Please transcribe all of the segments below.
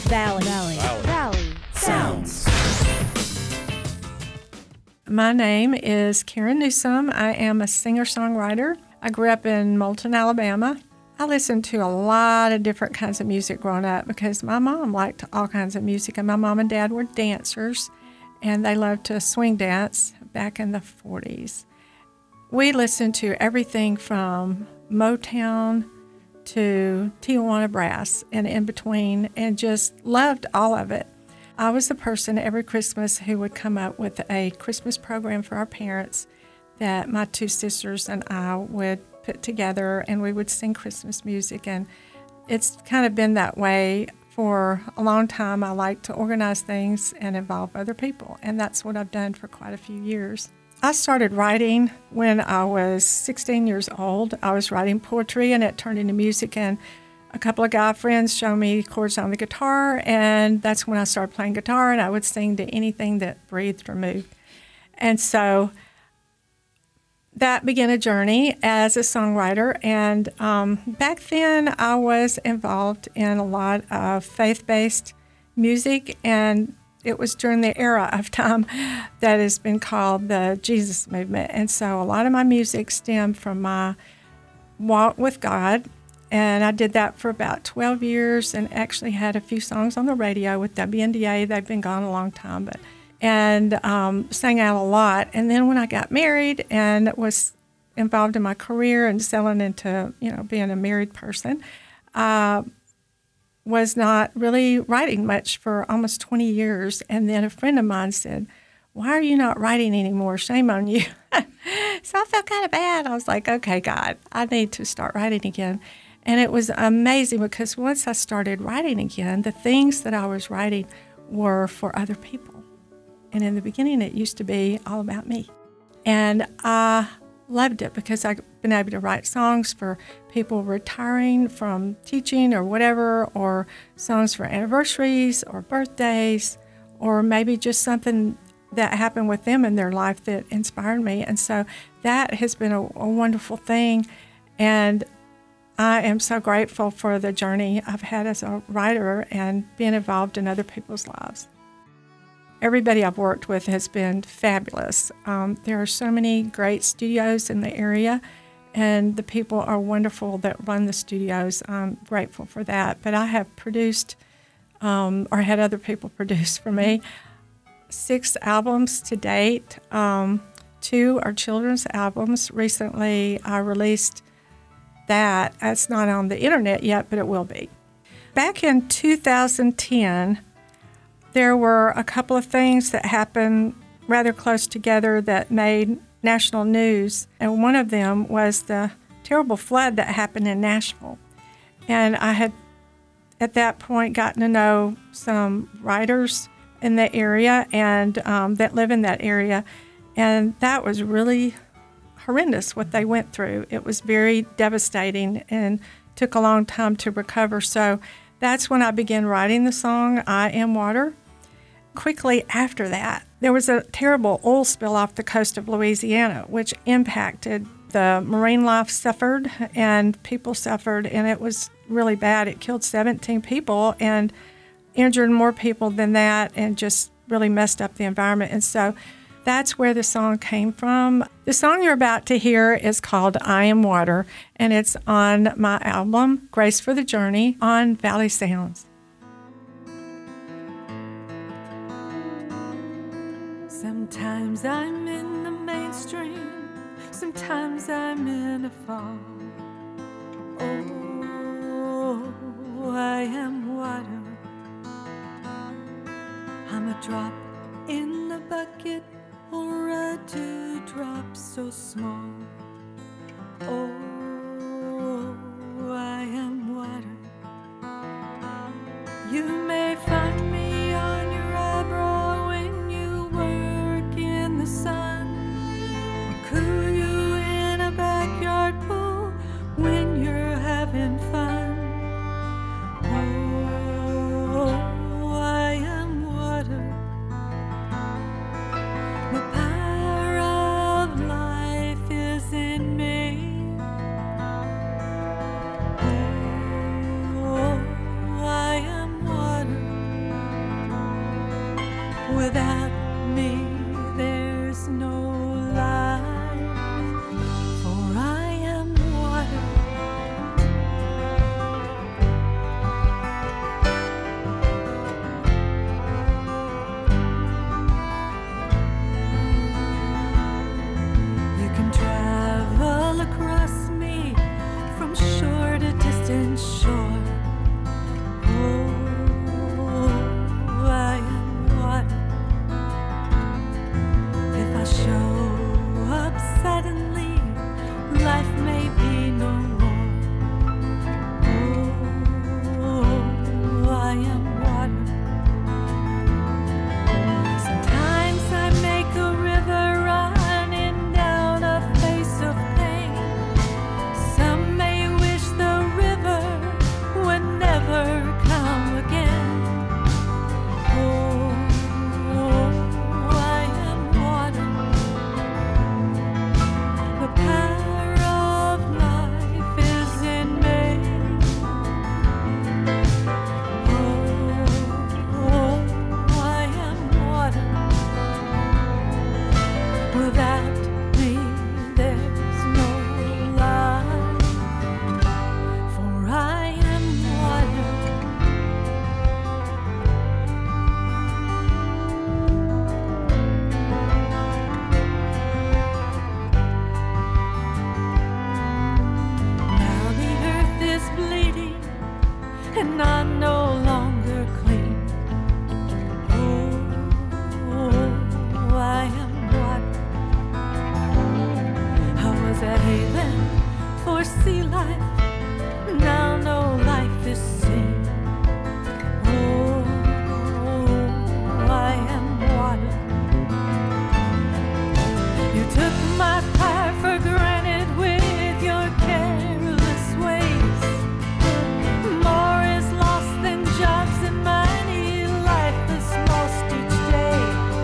Valley Sounds. My name is Karen Newsom. I am a singer-songwriter. I grew up in Moulton, Alabama. I listened to a lot of different kinds of music growing up because my mom liked all kinds of music, and my mom and dad were dancers, and they loved to swing dance back in the 40s. We listened to everything from Motown to Tijuana Brass and in between, and just loved all of it. I was the person every Christmas who would come up with a Christmas program for our parents that my two sisters and I would put together, and we would sing Christmas music. And it's kind of been that way for a long time. I like to organize things and involve other people, and that's what I've done for quite a few years. I started writing when I was 16 years old. I was writing poetry, and it turned into music, and a couple of guy friends showed me chords on the guitar, and that's when I started playing guitar, and I would sing to anything that breathed or moved. And so that began a journey as a songwriter, and back then I was involved in a lot of faith-based music, and it was during the era of time that has been called the Jesus movement. And so a lot of my music stemmed from my walk with God, and I did that for about 12 years and actually had a few songs on the radio with WNDA. They've been gone a long time, and sang out a lot. And then when I got married and was involved in my career and selling into, being a married person, was not really writing much for almost 20 years. And then a friend of mine said, "Why are you not writing anymore? Shame on you." So I felt kind of bad. I was like, okay, God, I need to start writing again. And it was amazing because once I started writing again, the things that I was writing were for other people. And in the beginning, it used to be all about me. And I loved it because I've been able to write songs for people retiring from teaching or whatever, or songs for anniversaries or birthdays, or maybe just something that happened with them in their life that inspired me. And so that has been a wonderful thing. And I am so grateful for the journey I've had as a writer and being involved in other people's lives. Everybody I've worked with has been fabulous. There are so many great studios in the area, and the people are wonderful that run the studios. I'm grateful for that. But I have produced, or had other people produce for me, 6 albums to date. 2 are children's albums. Recently, I released that. It's not on the internet yet, but it will be. Back in 2010, there were a couple of things that happened rather close together that made national news, and one of them was the terrible flood that happened in Nashville. And I had, at that point, gotten to know some writers in the area and that live in that area, and that was really horrendous what they went through. It was very devastating and took a long time to recover. So that's when I began writing the song, I Am Water. Quickly after that, there was a terrible oil spill off the coast of Louisiana, which impacted the marine life suffered and people suffered, and it was really bad. It killed 17 people and injured more people than that and just really messed up the environment. And so that's where the song came from. The song you're about to hear is called I Am Water, and it's on my album, Grace for the Journey, on Valley Sounds. Sometimes I'm in the mainstream, sometimes I'm in a fog. Oh, I am water. I'm a drop in the bucket, or a dewdrop so small. Oh, I am water. You may find me on your eyebrow when you work in the sun, or cool you in a backyard pool when you're having fun. Oh, I am water. The power of life is in me. Oh, I am water. Without me, there's no life, for I am water. You can travel across me from shore to distant shore. Oh, I am water. If I show up suddenly, life may be no more. Oh, I am water. Sometimes I make a river running down a face of pain. Some may wish the river would never come again. Oh, I am water. The power of life is in me. Oh, I am water. Without me, there's no life, for I am water. Now the earth is bleeding, and I'm no longer clean. Oh, I am water. I was a haven for sea life, now no life is seen. Oh, I am water. You took my power for granted with your careless ways. More is lost than jobs and money. Life is lost each day.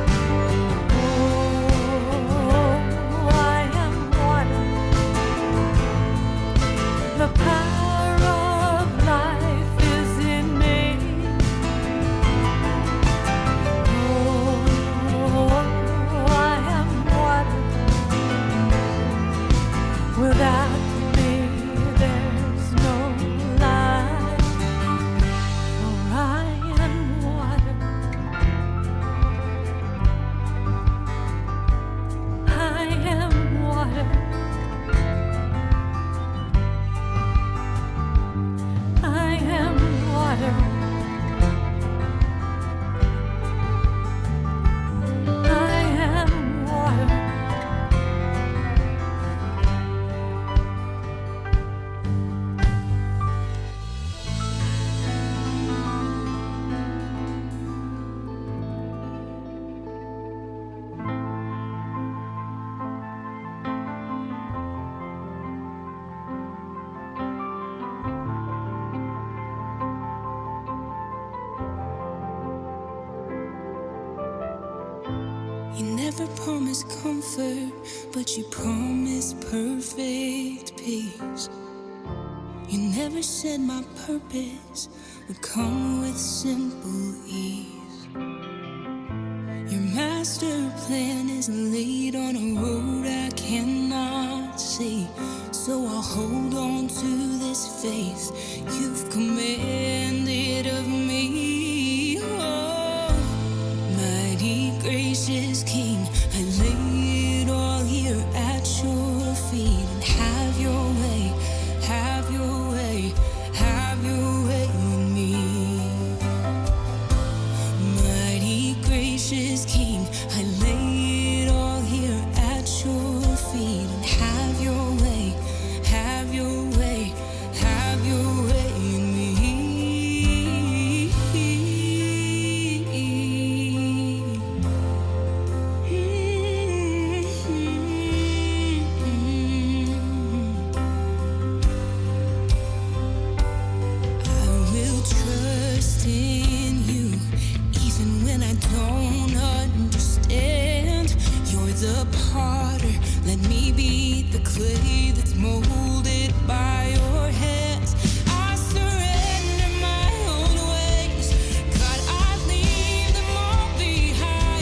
Oh, I am water. The power of life is in me. Oh, I am water. Without me, there's no life, for I am water. I am water. I am water. I am water. You never promised comfort, but you promised perfect peace. You never said my purpose would come with simple ease. Your master plan is laid on a road I cannot see. So I'll hold on to this faith you've commanded of me. Oh, mighty gracious King, I lay it all here at your feet, and have your way, have your way, have your way with me. Mighty gracious King, I lay it all here at your feet, and have your way, have your way, have your way in me. I will trust in you, even when I don't understand. You're the potter, let me be the clay that's molded by your hands. I surrender my own ways, God, I leave them all behind.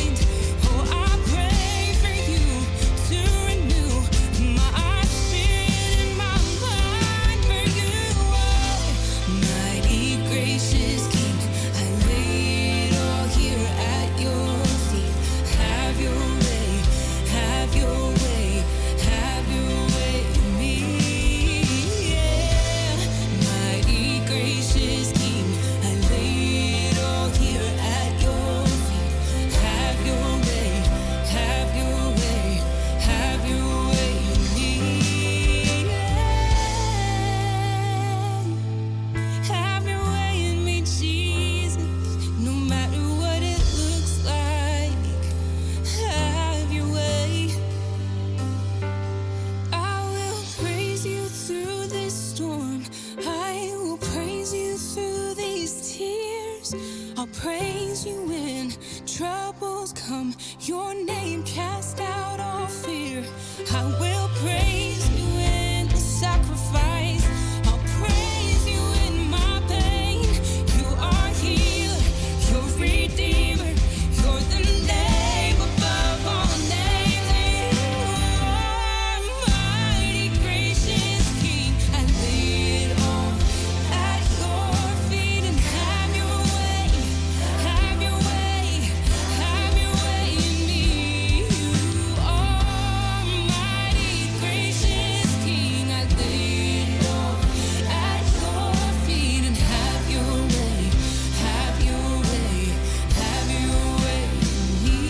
sacrifice. I'll praise you when troubles come. Your name cast out all fear. I will praise you in the sacrifice. I'll praise you in my pain. You are healer, you're redeemer, you're the name above all names. You are mighty gracious King. I lay it all at your feet and have your way, have your way, have your way in me. You are mighty gracious King. I lay it all at your feet and have your way, have your way, have your way in me.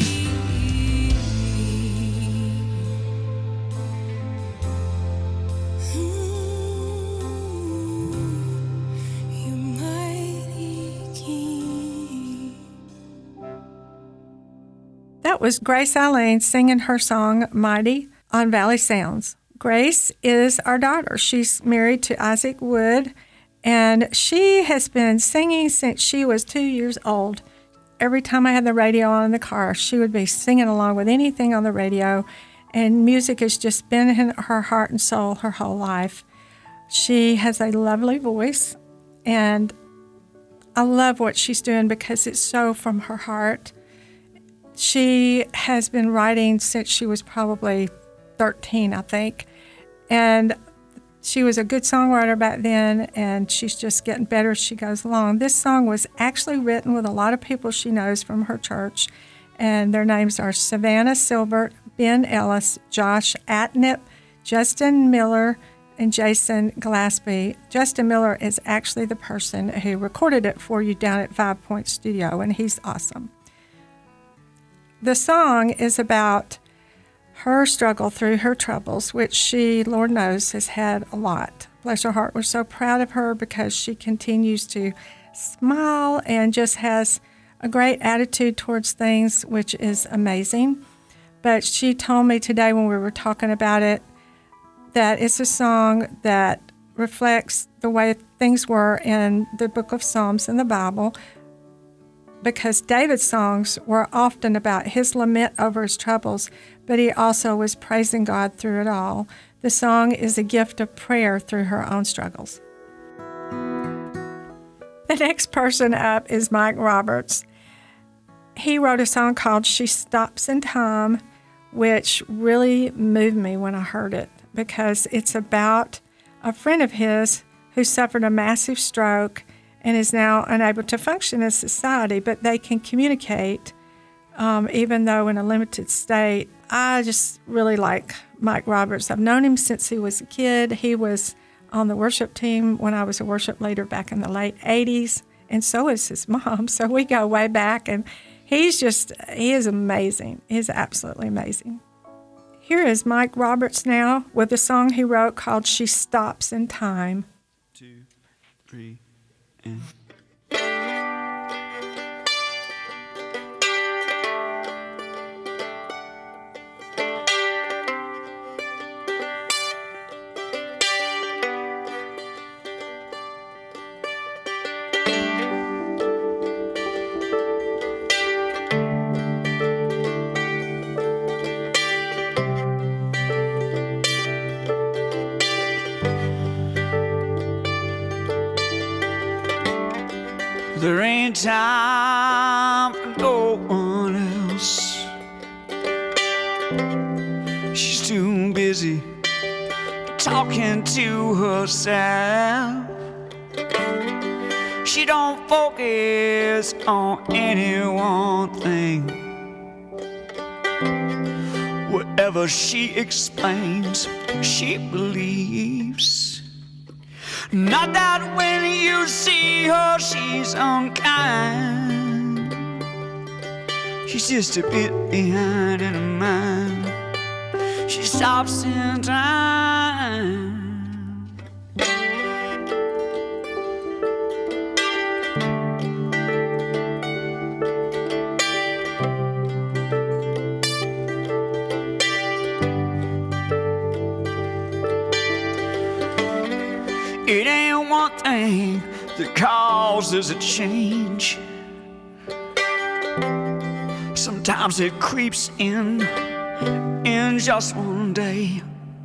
You mighty King. That was Grace Eileen singing her song Mighty on Valley Sounds. Grace is our daughter. She's married to Isaac Wood, and she has been singing since she was 2 years old. Every time I had the radio on in the car, she would be singing along with anything on the radio, and music has just been in her heart and soul her whole life. She has a lovely voice, and I love what she's doing because it's so from her heart. She has been writing since she was probably 13, I think, and she was a good songwriter back then, and she's just getting better as she goes along. This song was actually written with a lot of people she knows from her church, and their names are Savannah Silbert, Ben Ellis, Josh Atnip, Justin Miller, and Jason Glaspie. Justin Miller is actually the person who recorded it for you down at 5 Point Studio, and he's awesome. The song is about her struggle through her troubles, which she, Lord knows, has had a lot. Bless her heart, we're so proud of her because she continues to smile and just has a great attitude towards things, which is amazing. But she told me today when we were talking about it that it's a song that reflects the way things were in the book of Psalms in the Bible, because David's songs were often about his lament over his troubles, but he also was praising God through it all. The song is a gift of prayer through her own struggles. The next person up is Mike Roberts. He wrote a song called She Stops in Time, which really moved me when I heard it, because it's about a friend of his who suffered a massive stroke and is now unable to function in society, but they can communicate even though in a limited state. I just really like Mike Roberts. I've known him since he was a kid. He was on the worship team when I was a worship leader back in the late 80s, and so is his mom. So we go way back, and he is amazing. He's absolutely amazing. Here is Mike Roberts now with a song he wrote called She Stops in Time. 2, 3, and... There ain't time for no one else. She's too busy talking to herself. She don't focus on any one thing. Whatever she explains, she believes. Not that when you see her, she's unkind. She's just a bit behind in her mind. She stops in time. It ain't one thing to call knows there's a change. Sometimes it creeps in just one day.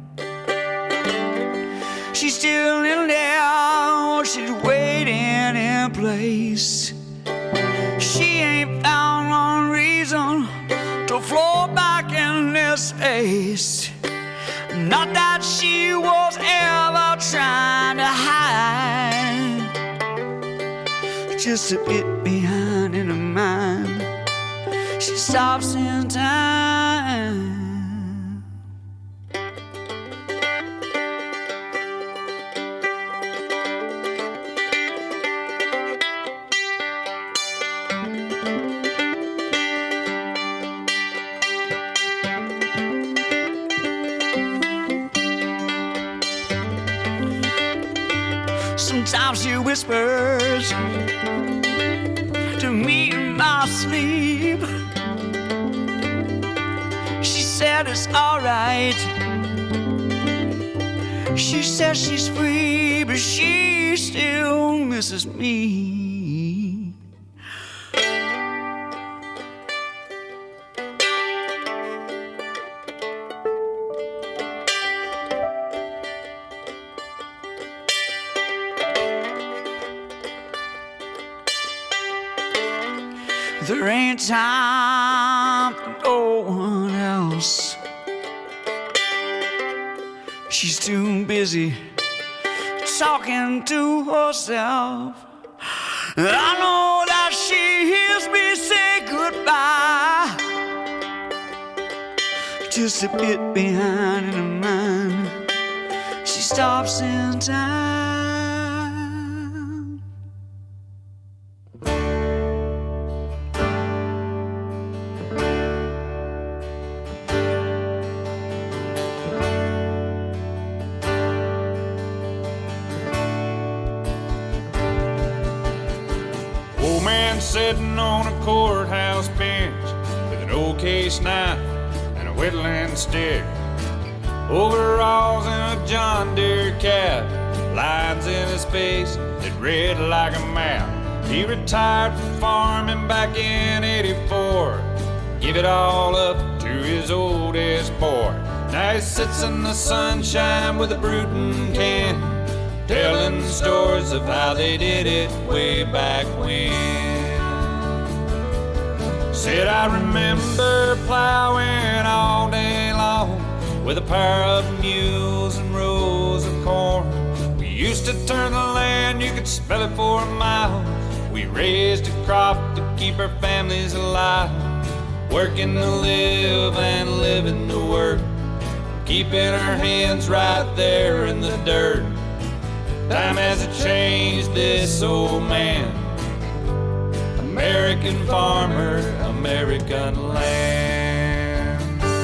She's still in there, she's waiting in place. She ain't found one reason to float back in this space. Not that she was ever trying to hide, just a bit behind in her mind. She stops in time. Sometimes she whispers to me in my sleep. She said it's alright. She says she's free, but she still misses me. There ain't time for no one else. She's too busy talking to herself. And I know that she hears me say goodbye, just a bit behind in her mind. She stops in time. Sitting on a courthouse bench with an old case knife and a whittling stick, overalls and a John Deere cap, lines in his face that read like a map. He retired from farming back in '84, give it all up to his oldest boy. Now he sits in the sunshine with a Bruton can, telling stories of how they did it way back when. Said I remember plowing all day long with a pair of mules and rows of corn. We used to turn the land, you could smell it for a mile. We raised a crop to keep our families alive, working to live and living to work, keeping our hands right there in the dirt. Time hasn't changed this old man, American farmer, American land.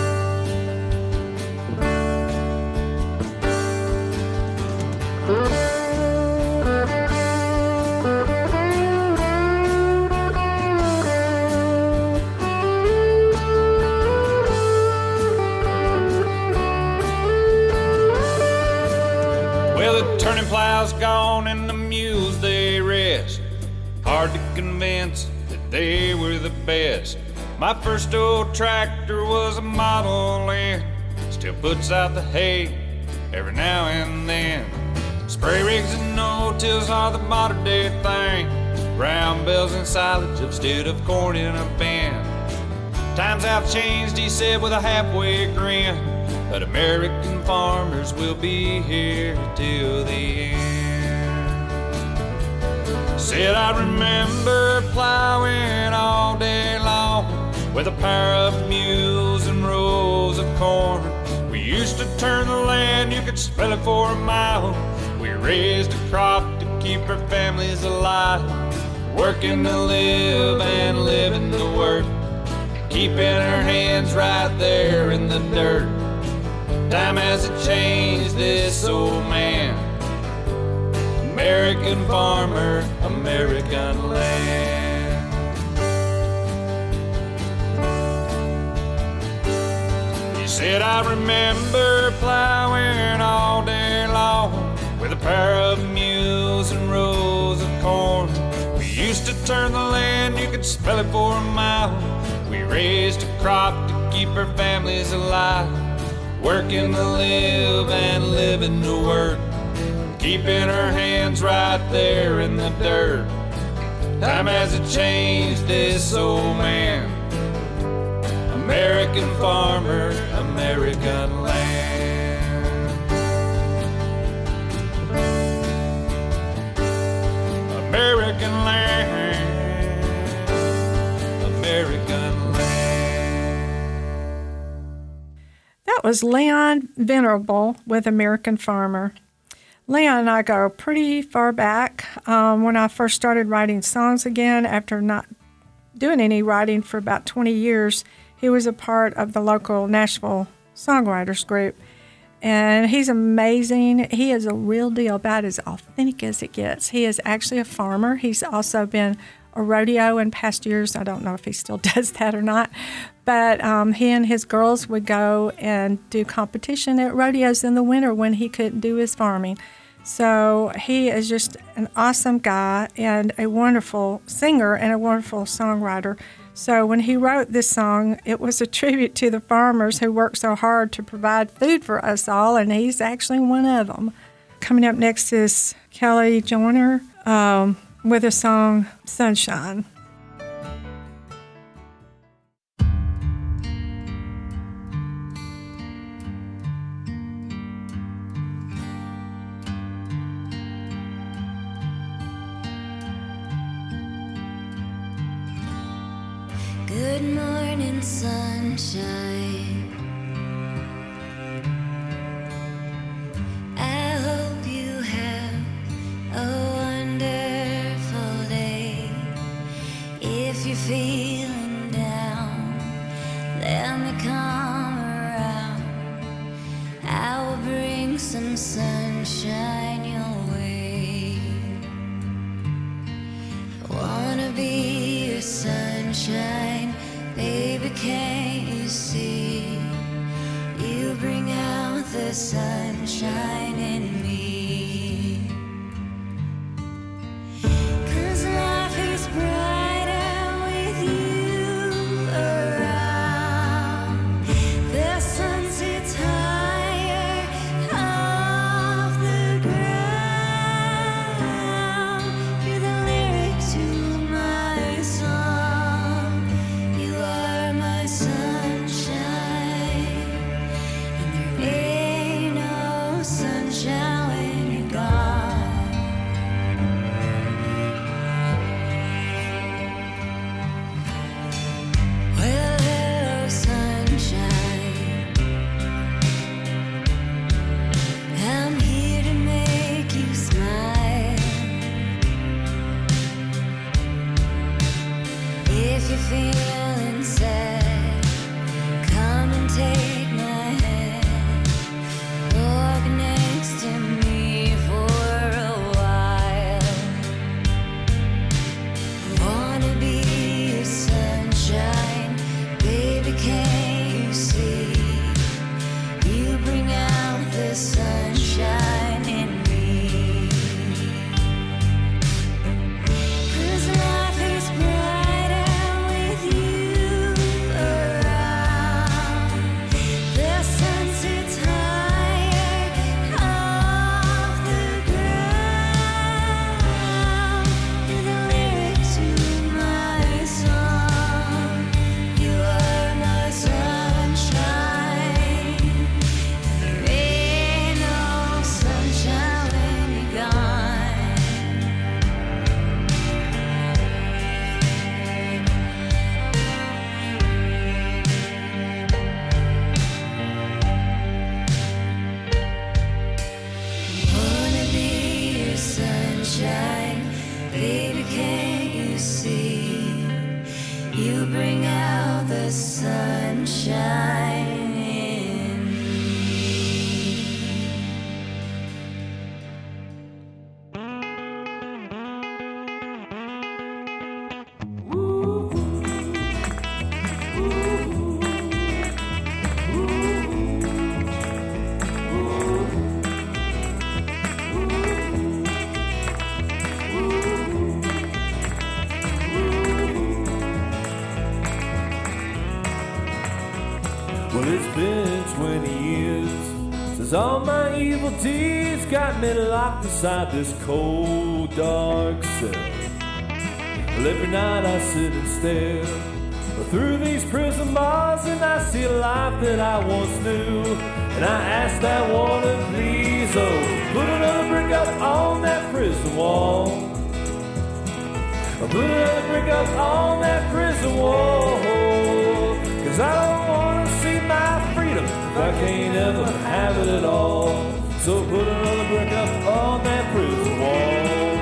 Well, the turning plow's gone and the mules they rest. Hard to convince that they were the best. My first old tractor was a Model N, still puts out the hay every now and then. Spray rigs and no-tills are the modern day thing, brown bells and silage instead of corn in a bin. Times have changed, he said with a halfway grin, but American farmers will be here till the end. Said I remember plowing all day long with a pair of mules and rows of corn. We used to turn the land, you could smell it for a mile. We raised a crop to keep our families alive, working to live and living to work, keeping our hands right there in the dirt. Time hasn't changed this old man, American farmer, American land. He said, I remember plowing all day long with a pair of mules and rows of corn. turned the land, you could smell it for a mile. We raised a crop to keep our families alive, working to live and living to work, keeping our hands right there in the dirt. Time hasn't changed this old man. American farmer, American land. American land, American land. That was Leon Venerable with American Farmer. Leon and I go pretty far back. When I first started writing songs again after not doing any writing for about 20 years, he was a part of the local Nashville songwriters group. And he's amazing. He is a real deal, about as authentic as it gets. He is actually a farmer. He's also been a rodeo in past years. I don't know if he still does that or not. But he and his girls would go and do competition at rodeos in the winter when he couldn't do his farming. So he is just an awesome guy and a wonderful singer and a wonderful songwriter. So when he wrote this song, it was a tribute to the farmers who work so hard to provide food for us all, and he's actually one of them. Coming up next is Kelly Joyner with the song Sunshine. Good morning, sunshine. I hope you have a wonderful day. If you're feeling down, let me come around. I will bring some sunshine your way. I wanna be your sunshine. Baby, can't you see? You bring out the sunshine in me. 'Cause life is brighter with you around. The sun sits higher off the ground. You're the lyric to my song. You are my sunshine, and there ain't no sunshine Well, it's been 20 years since all my evil deeds got me locked inside this cold, dark cell. Well, every night I sit and stare through these prison bars, and I see a life that I once knew. And I ask that water, please, oh, put another brick up on that prison wall. Put another brick up on that prison wall. 'Cause I don't want to see my freedom if I can't ever have it at all. So put another brick up on that prison wall.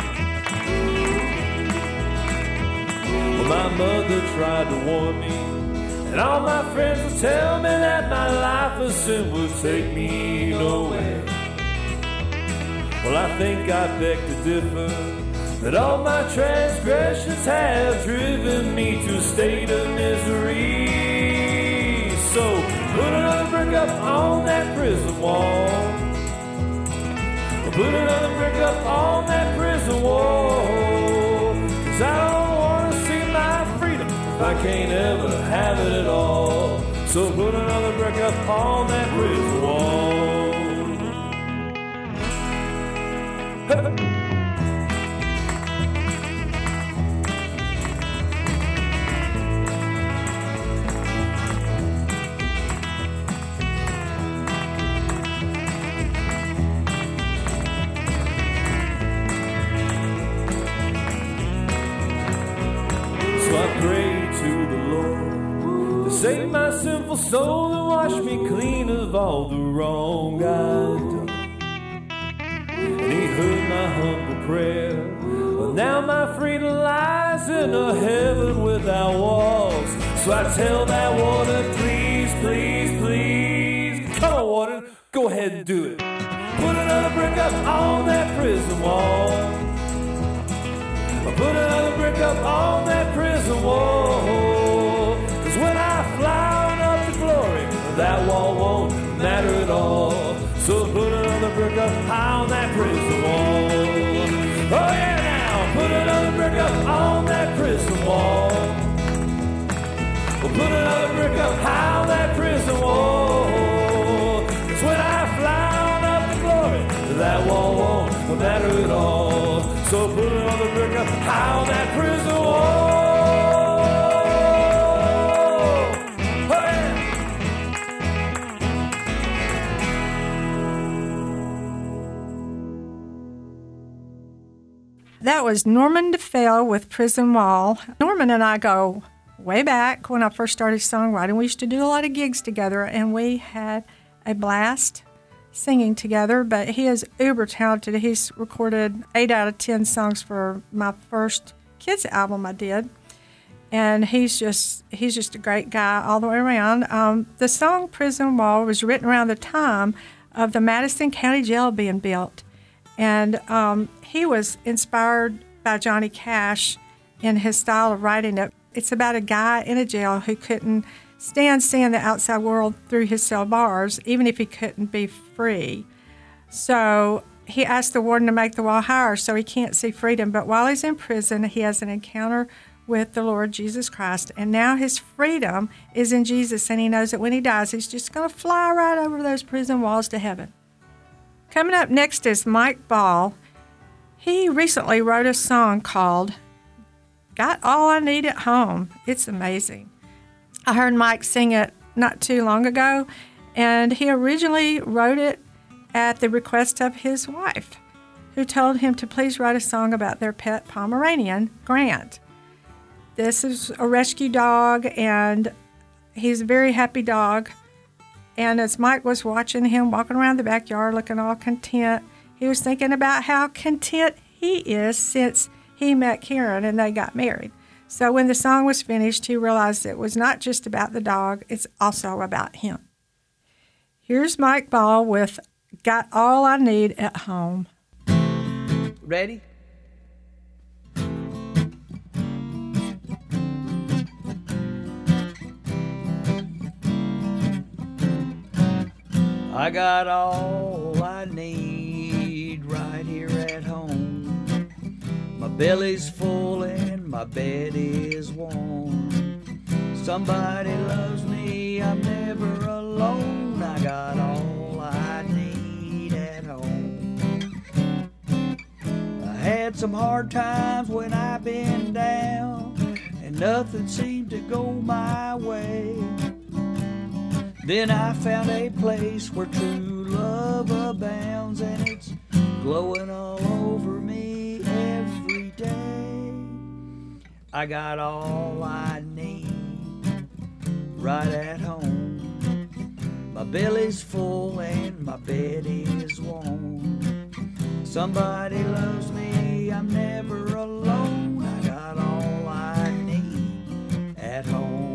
Well, my mother tried to warn me, and all my friends would tell me that my life of sin would take me nowhere. Well, I think I beg to differ, that all my transgressions have driven me to a state of misery. So put another brick up on that prison wall. Put another brick up on that prison wall. 'Cause I don't want to see my freedom if I can't ever have it at all. So put another brick up on that prison wall. Save my sinful soul and wash me clean of all the wrong I've done. And he heard my humble prayer. Well, now my freedom lies in a heaven without walls. So I tell that water, please, please, please. Come on, water, go ahead and do it. Put another brick up on that prison wall. Put another brick up on that prison wall. 'Cause when I fly on up to glory, that wall won't matter at all. So put another brick up high on that prison wall. Oh yeah, now put another brick up on that prison wall. Well, put another brick up high on that prison wall. 'Cause when I fly on up to glory, that wall won't matter at all. So put another brick up high on that prison wall. That was Norman DeFeo with Prison Wall. Norman and I go way back when I first started songwriting. We used to do a lot of gigs together, and we had a blast singing together, but he is uber talented. He's recorded 8 out of 10 songs for my first kids album I did, and he's just a great guy all the way around. The song Prison Wall was written around the time of the Madison County Jail being built. And he was inspired by Johnny Cash in his style of writing it. It's about a guy in a jail who couldn't stand seeing the outside world through his cell bars, even if he couldn't be free. So he asked the warden to make the wall higher so he can't see freedom. But while he's in prison, he has an encounter with the Lord Jesus Christ. And now his freedom is in Jesus, and he knows that when he dies, he's just going to fly right over those prison walls to heaven. Coming up next is Mike Ball. He recently wrote a song called Got All I Need at Home. It's amazing. I heard Mike sing it not too long ago, and he originally wrote it at the request of his wife, who told him to please write a song about their pet Pomeranian, Grant. This is a rescue dog, and he's a very happy dog. And as Mike was watching him walking around the backyard looking all content, he was thinking about how content he is since he met Karen and they got married. So when the song was finished, he realized it was not just about the dog, it's also about him. Here's Mike Ball with Got All I Need at Home. Ready? I got all I need right here at home. My belly's full and my bed is warm. Somebody loves me, I'm never alone. I got all I need at home. I had some hard times when I've been down, and nothing seemed to go my way. Then I found a place where true love abounds, and it's glowing all over me every day. I got all I need right at home. My belly's full and my bed is warm. Somebody loves me, I'm never alone. I got all I need at home.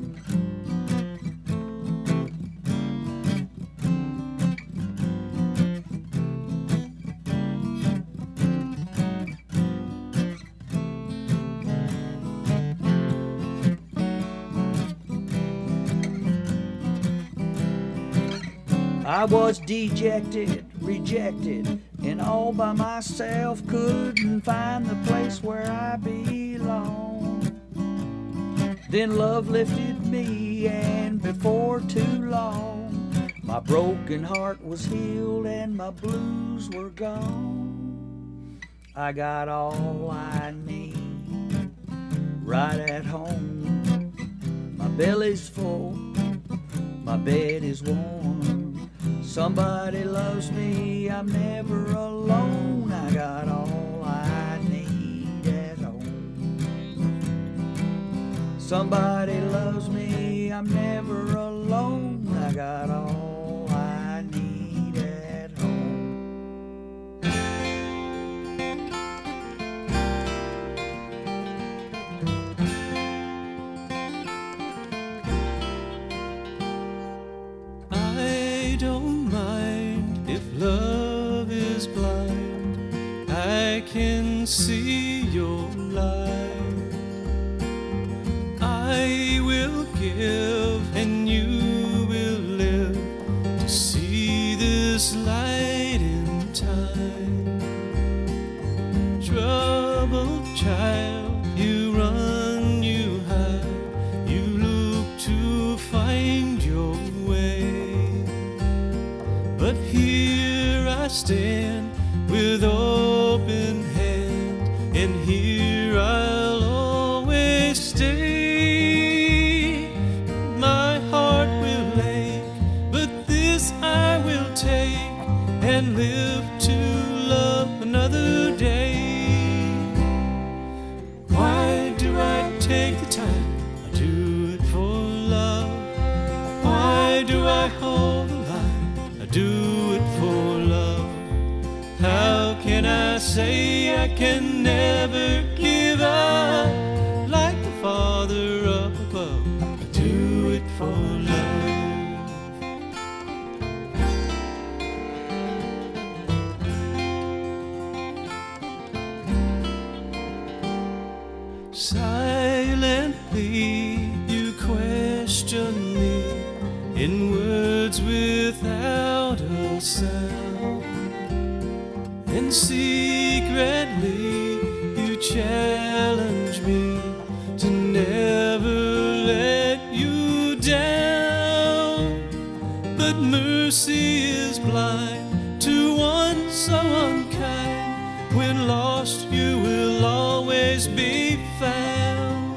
I was dejected, rejected, and all by myself, couldn't find the place where I belong. Then love lifted me, and before too long, my broken heart was healed and my blues were gone. I got all I need right at home. My belly's full, my bed is warm. Somebody loves me, I'm never alone. I got all I need at home. Somebody loves me, I'm never alone. I got all I need at home. I don't mind if love is blind. I can see your light. I will give and you will live to see this light in time. Troubled child, you run, you hide, you look to find your way. But here I stand with open hand, and here I'll always stay. My heart will ache, but this I will take and live to love another day. Why do I take the time? I do it for love. Why do I hold the line? I do it for love. How can I say I can never give up like the Father up above? I do it for love. Silently you question me in words without a sound, and secretly you challenge me to never let you down. But mercy is blind to one so unkind. When lost you will always be found.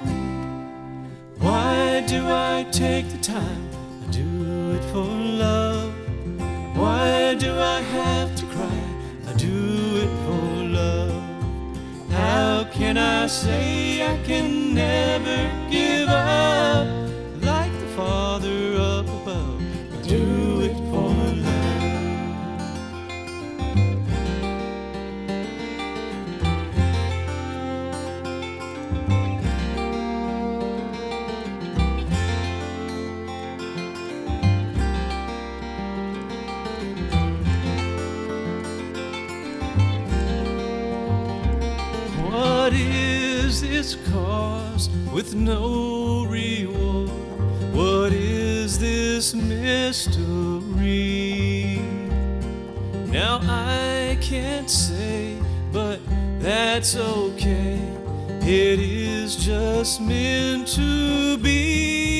Why do I take the time? I do it for love. Why do I have to cry? I do it for love. How can I say I can never give up like the Father up above? I do it for love. What is this cause with no reward? What is this mystery? Now I can't say, but that's okay. It is just meant to be.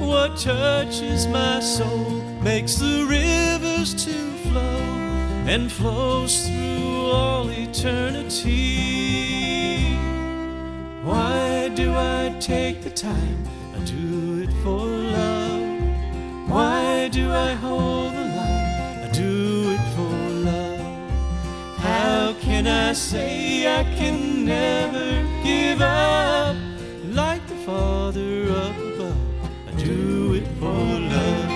what touches my soul makes the rivers to flow and flows through all eternity. Why do I take the time? I do it for love. Why do I hold the line? I do it for love. How can I say I can never give up? Like the Father up above, I do it for love.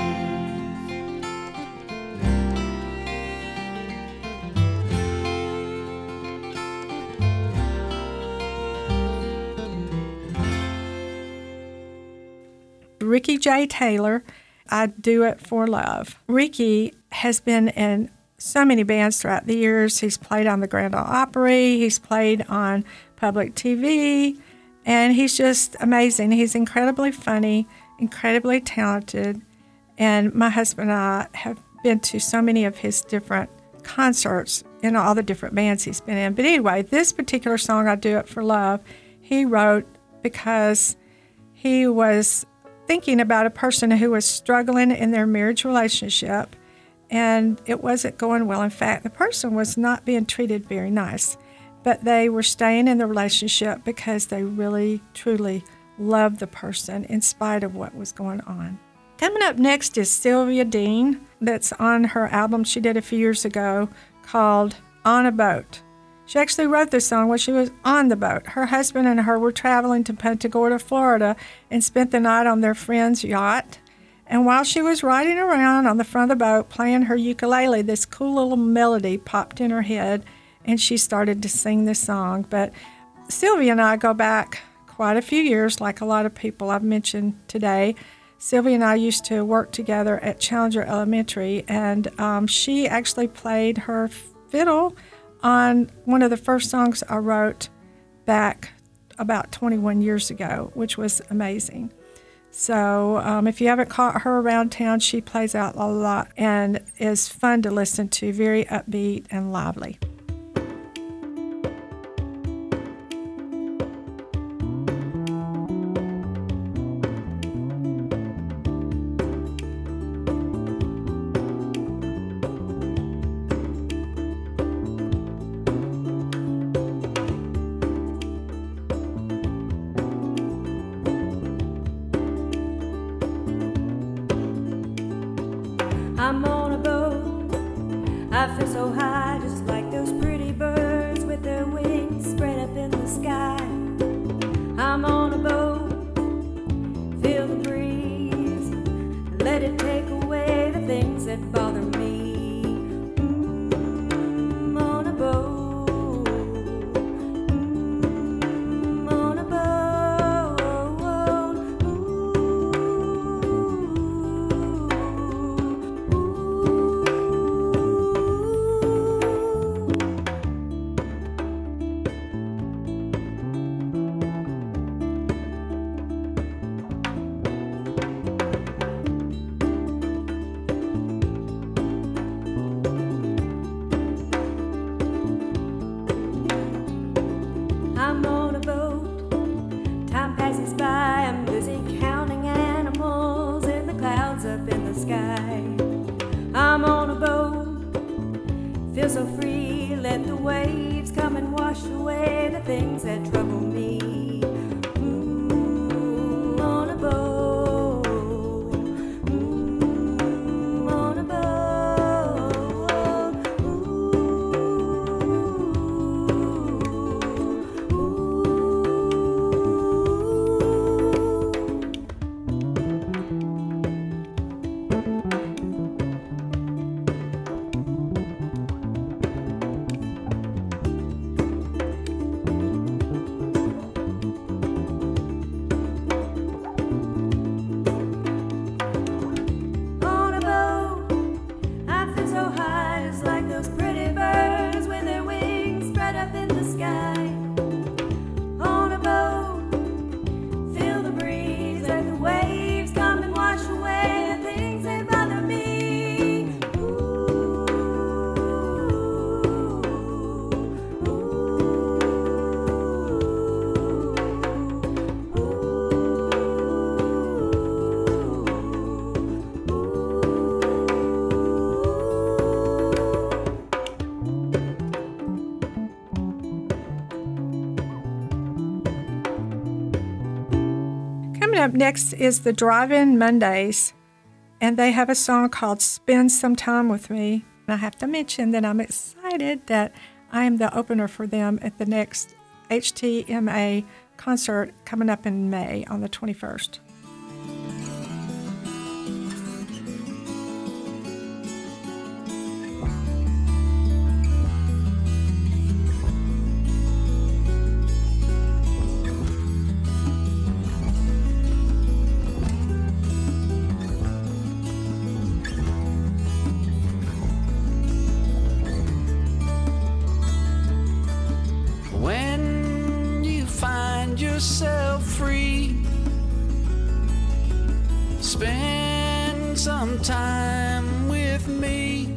Ricky J. Taylor, I Do It For Love. Ricky has been in so many bands throughout the years. He's played on the Grand Ole Opry, he's played on public TV, and he's just amazing. He's incredibly funny, incredibly talented, and my husband and I have been to so many of his different concerts in all the different bands he's been in. But anyway, this particular song, I Do It For Love, he wrote because he was thinking about a person who was struggling in their marriage relationship, and it wasn't going well. In fact, the person was not being treated very nice, but they were staying in the relationship because they really, truly loved the person in spite of what was going on. Coming up next is Sylvia Dean, that's on her album she did a few years ago called On a Boat. She actually wrote this song when she was on the boat. Her husband and her were traveling to Punta Gorda, Florida, and spent the night on their friend's yacht. And while she was riding around on the front of the boat playing her ukulele, this cool little melody popped in her head, and she started to sing this song. But Sylvia and I go back quite a few years, like a lot of people I've mentioned today. Sylvia and I used to work together at Challenger Elementary, and she actually played her fiddle on one of the first songs I wrote back about 21 years ago, which was amazing. So if you haven't caught her around town, she plays out a lot and is fun to listen to, very upbeat and lively. I'm on a boat, I feel so high, just like those pretty birds with their wings spread up in the sky. I'm on a boat, feel the breeze, let it take away the things that bother me. On a boat, on a boat. I'm on a boat, time passes by, I'm busy counting animals in the clouds up in the sky. I'm on a boat, feel so free, let the waves come and wash away the things that trouble me. On a boat, on a boat. up next is the Drive-In Mondays, and they have a song called Spend Some Time With Me. And I have to mention that I'm excited that I am the opener for them at the next HTMA concert coming up in May on the 21st. When you find yourself free, spend some time with me.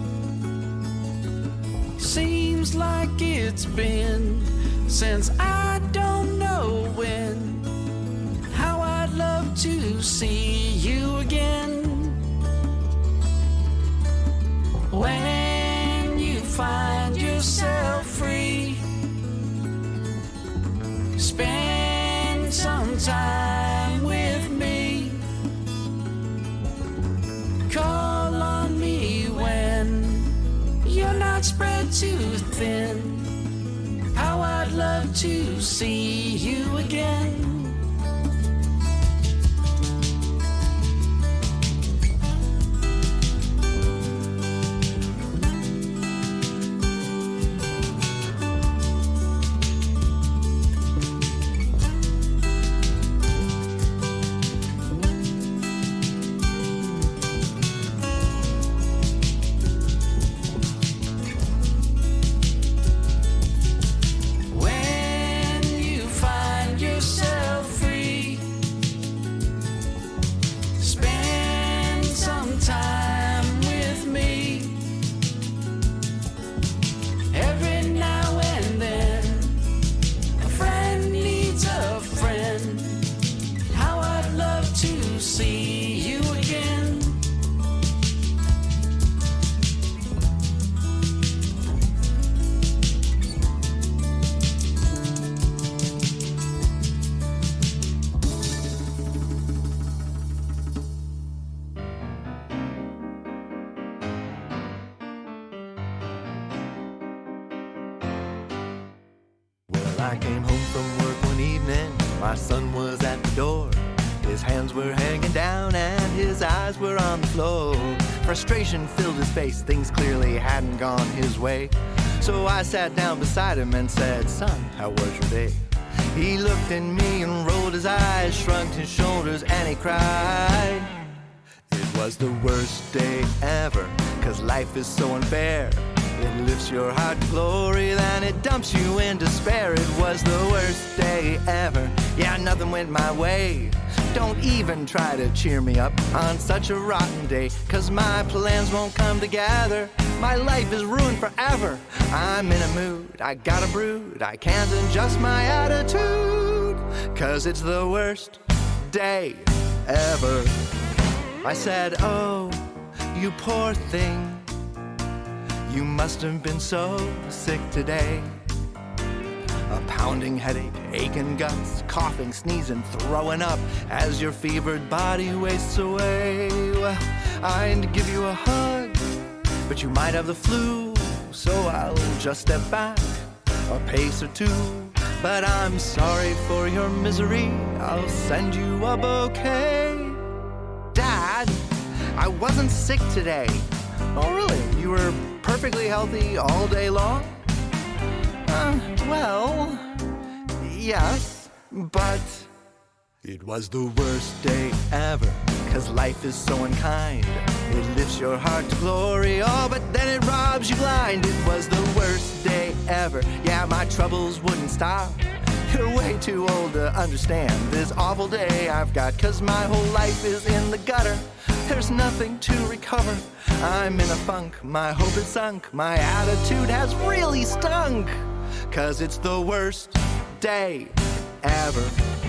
Seems like it's been since I don't know when. How I'd love to see you again. When you find yourself free, spend some time with me. Call on me when you're not spread too thin. How I'd love to see you again. I came home from work one evening, my son was at the door. His hands were hanging down and his eyes were on the floor. Frustration filled his face, things clearly hadn't gone his way. So I sat down beside him and said, "Son, how was your day?" He looked at me and rolled his eyes, shrugged his shoulders and he cried. It was the worst day ever, 'cause life is so unfair. It lifts your heart to glory, then it dumps you in despair. It was the worst day ever, yeah, nothing went my way. Don't even try to cheer me up on such a rotten day, 'cause my plans won't come together. My life is ruined forever. I'm in a mood, I got a brood, I can't adjust my attitude, 'cause it's the worst day ever. I said, "Oh, you poor thing, you must have been so sick today. A pounding headache, aching guts, coughing, sneezing, throwing up as your fevered body wastes away. Well, I'd give you a hug, but you might have the flu, so I'll just step back a pace or two. But I'm sorry for your misery, I'll send you a bouquet." "Dad, I wasn't sick today." "Oh, really? You were perfectly healthy all day long?" Well, yes, but it was the worst day ever, 'cause life is so unkind. It lifts your heart to glory, oh, but then it robs you blind. It was the worst day ever, yeah, my troubles wouldn't stop. You're way too old to understand this awful day I've got, 'cause my whole life is in the gutter. There's nothing to recover. I'm in a funk, my hope is sunk, my attitude has really stunk, 'cause it's the worst day ever.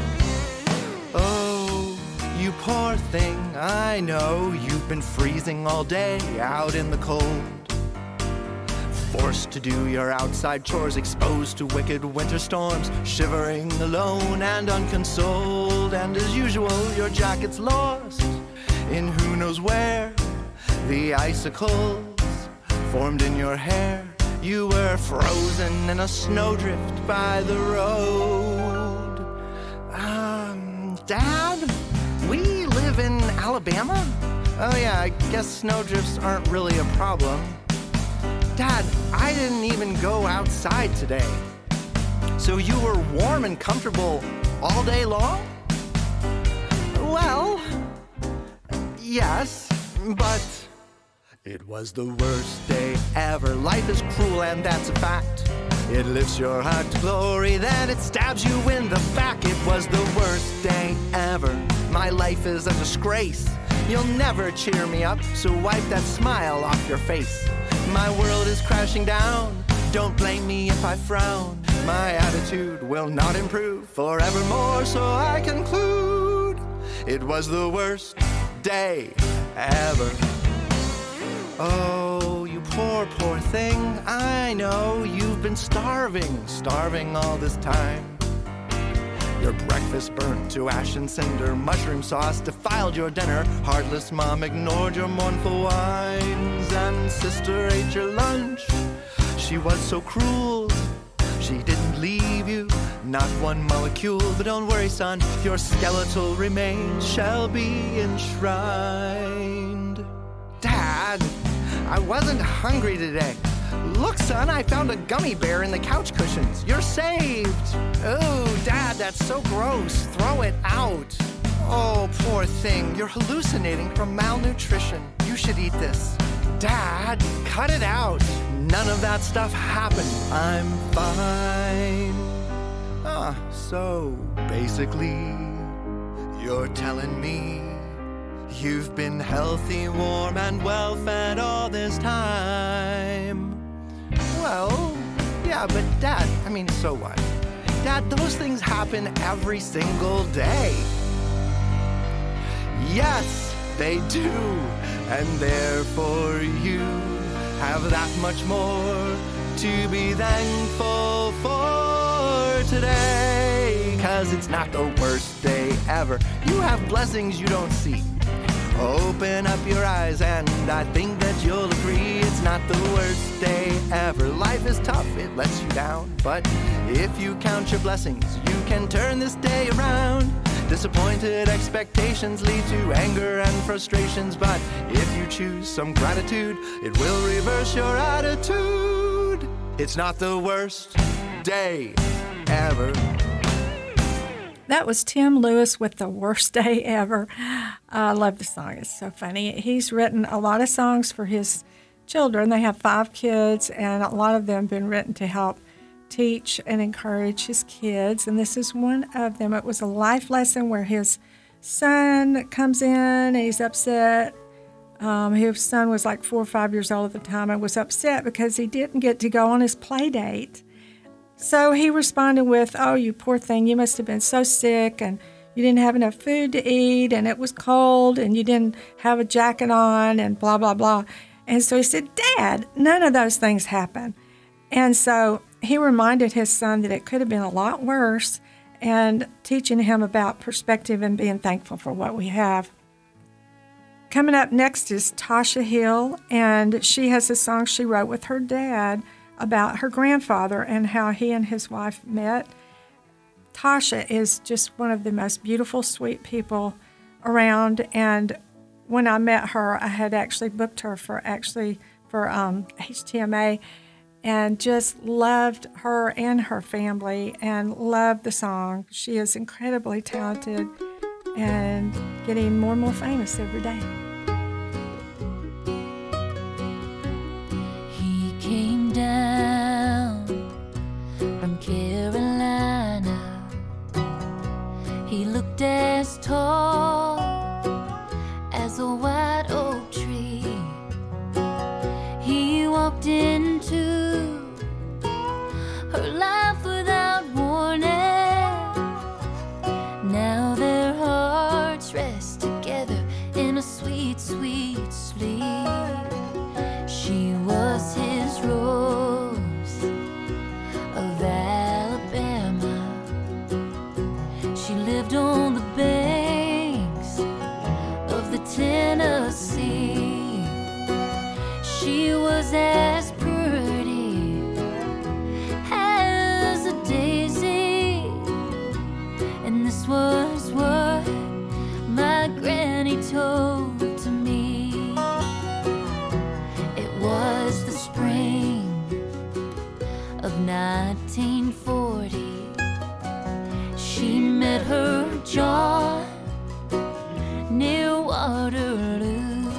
Oh, you poor thing, I know you've been freezing all day out in the cold. forced to do your outside chores, exposed to wicked winter storms, shivering alone and unconsoled. And as usual, your jacket's lost in who knows where. The icicles formed in your hair. You were frozen in a snowdrift by the road. Dad, we live in Alabama? Oh yeah, I guess snowdrifts aren't really a problem. Dad, I didn't even go outside today. So you were warm and comfortable all day long? Well, yes, but it was the worst day ever. Life is cruel and that's a fact. It lifts your heart to glory, then it stabs you in the back. It was the worst day ever. My life is a disgrace. You'll never cheer me up, so wipe that smile off your face. My world is crashing down. Don't blame me if I frown. My attitude will not improve forevermore, so I conclude it was the worst day ever. Oh, you poor, poor thing. I know you've been starving all this time. Your breakfast burnt to ash and cinder. Mushroom sauce defiled your dinner. Heartless mom ignored your mournful whines. And sister ate your lunch. She was so cruel. She didn't leave you, not one molecule. But don't worry, son, your skeletal remains shall be enshrined. Dad, I wasn't hungry today. Look, son, I found a gummy bear in the couch cushions. You're saved. Oh, Dad, that's so gross. Throw it out. Oh, poor thing. You're hallucinating from malnutrition. You should eat this. Dad, cut it out. None of that stuff happened. I'm fine. So basically, you're telling me you've been healthy, warm, and well-fed all this time. Well, yeah, but Dad, so what? Dad, those things happen every single day. Yes, they do. And therefore you have that much more to be thankful for today. 'Cause it's not the worst day ever. You have blessings you don't see. Open up your eyes and I think that you'll agree it's not the worst day ever. Life is tough, it lets you down. But if you count your blessings, you can turn this day around. Disappointed expectations lead to anger and frustrations. But if you choose some gratitude, it will reverse your attitude. It's not the worst day ever. That was Tim Lewis with The Worst Day Ever. I love the song. It's so funny. He's written a lot of songs for his children. They have 5 kids, and a lot of them have been written to help teach and encourage his kids. And this is one of them. It was a life lesson where his son comes in and he's upset. His son was like 4 or 5 years old at the time and was upset because he didn't get to go on his play date. So he responded with, "Oh, you poor thing, you must have been so sick and you didn't have enough food to eat and it was cold and you didn't have a jacket on and blah, blah, blah." And so he said, "Dad, none of those things happen." And so he reminded his son that it could have been a lot worse and teaching him about perspective and being thankful for what we have. Coming up next is Tasha Hill, and she has a song she wrote with her dad about her grandfather and how he and his wife met. Tasha is just one of the most beautiful, sweet people around, and when I met her, I had actually booked her for HTMA, and just loved her and her family and loved the song. She is incredibly talented and getting more and more famous every day. He came down from Carolina. He looked as tall as a white oak tree. He walked into her life without warning. Now their hearts rest together in a sweet, sweet sleep. She was his rose. She lived on the banks of the Tennessee. She was as pretty as a daisy, and this was what my granny told to me. It was the spring of 1940. She met her John near Waterloo.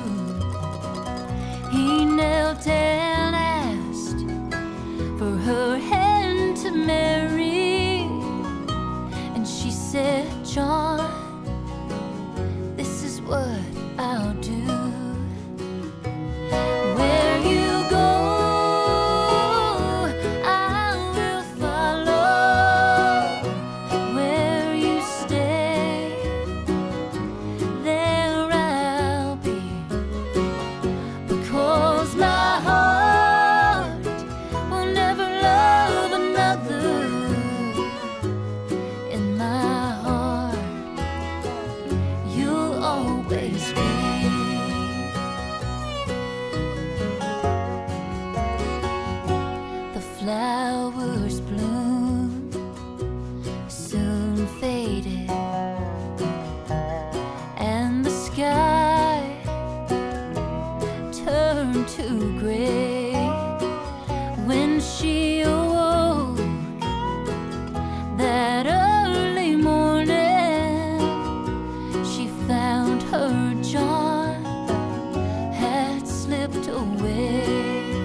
He knelt and asked for her hand to marry, and she said, John, this is what I'll do. Where you go, I will follow. Where you stay, there I'll be. Because my heart will never love another. In my heart, you'll always be. The flowers bloom, soon faded, and the sky turned to gray when she awoke that early morning. She found her John had slipped away.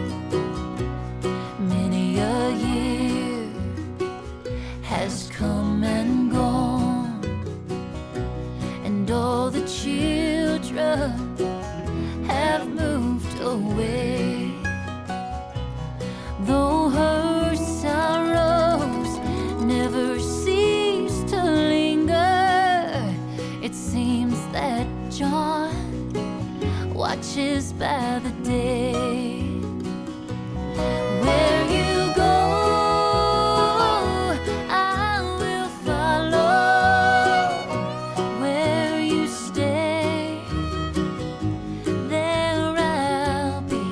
Many a year has come and gone, and all the children have moved away. Though her sorrows never cease to linger, it seems that John watches by the day. Where you go, I will follow. Where you stay, there I'll be.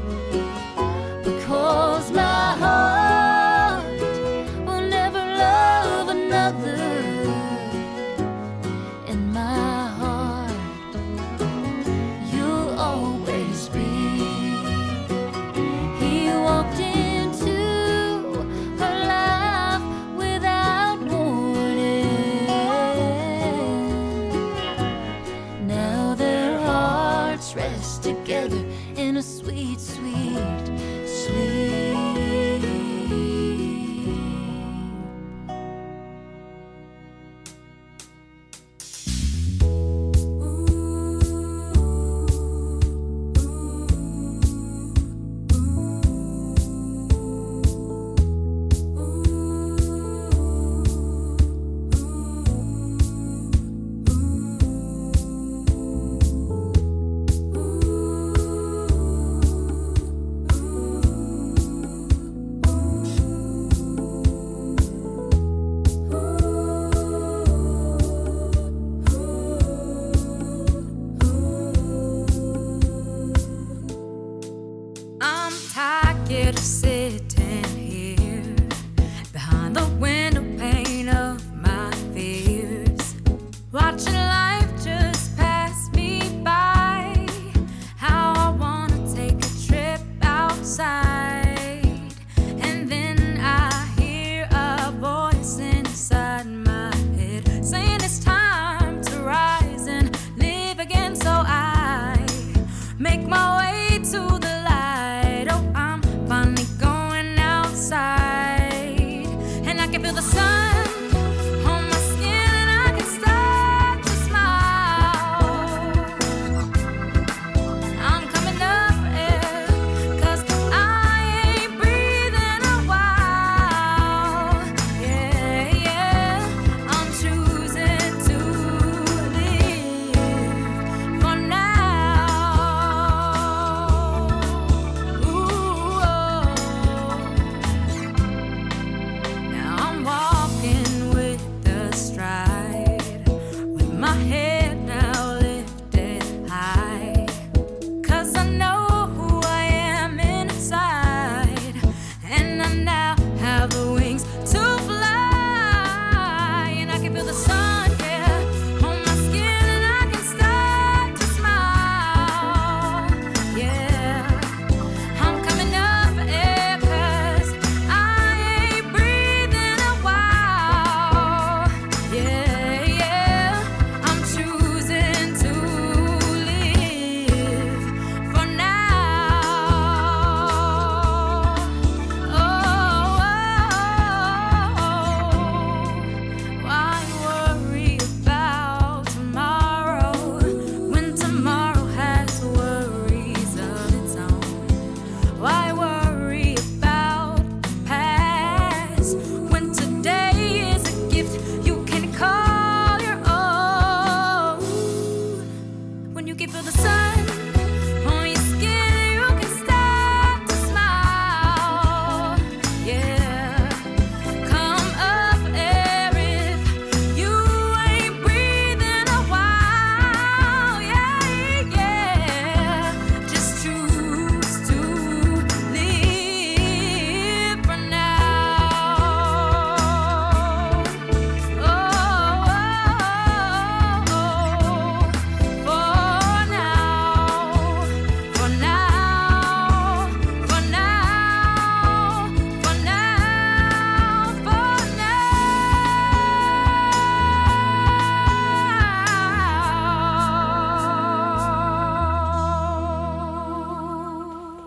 Because my heart will never love another. In my heart, you'll always be. He walked into her life without warning. Now their hearts rest together in a sweet, sweet sleep.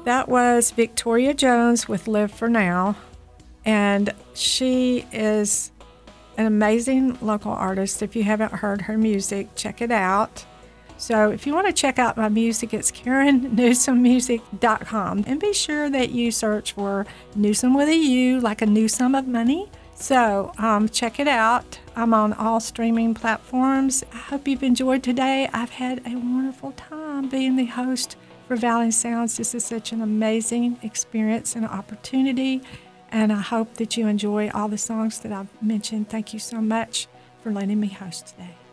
That was Victoria Jones with Live for Now. And she is an amazing local artist. If you haven't heard her music, check it out. So if you want to check out my music, it's KarenNewsommusic.com. And be sure that you search for Newsom with a U, like a new sum of money. So check it out. I'm on all streaming platforms. I hope you've enjoyed today. I've had a wonderful time being the host for Valley Sounds. This is such an amazing experience and opportunity. And I hope that you enjoy all the songs that I've mentioned. Thank you so much for letting me host today.